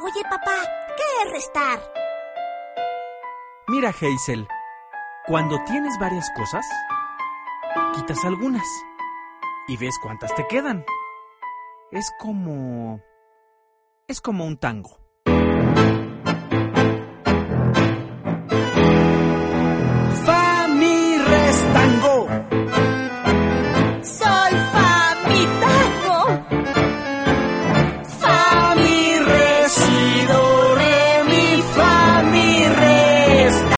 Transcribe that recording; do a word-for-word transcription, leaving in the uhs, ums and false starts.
Oye, papá, ¿qué es restar? Mira, Hazel, cuando tienes varias cosas, quitas algunas y ves cuántas te quedan. Es como... es como un tango.